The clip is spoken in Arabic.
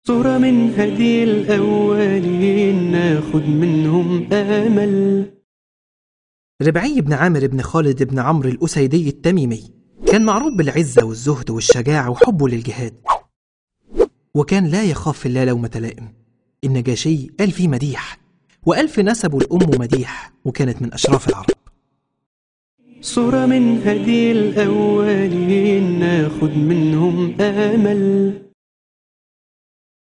صورة من هدي الأولين ناخد منهم آمل. ربعي بن عامر بن خالد بن عمرو الأسيدي التميمي كان معروف بالعزة والزهد والشجاعة وحبه للجهاد، وكان لا يخاف في الله لومة لائم. النجاشي قال فيه مديح، وقال في نسبه الأم مديح، وكانت من أشراف العرب. صورة من هدي الأولين ناخد منهم آمل.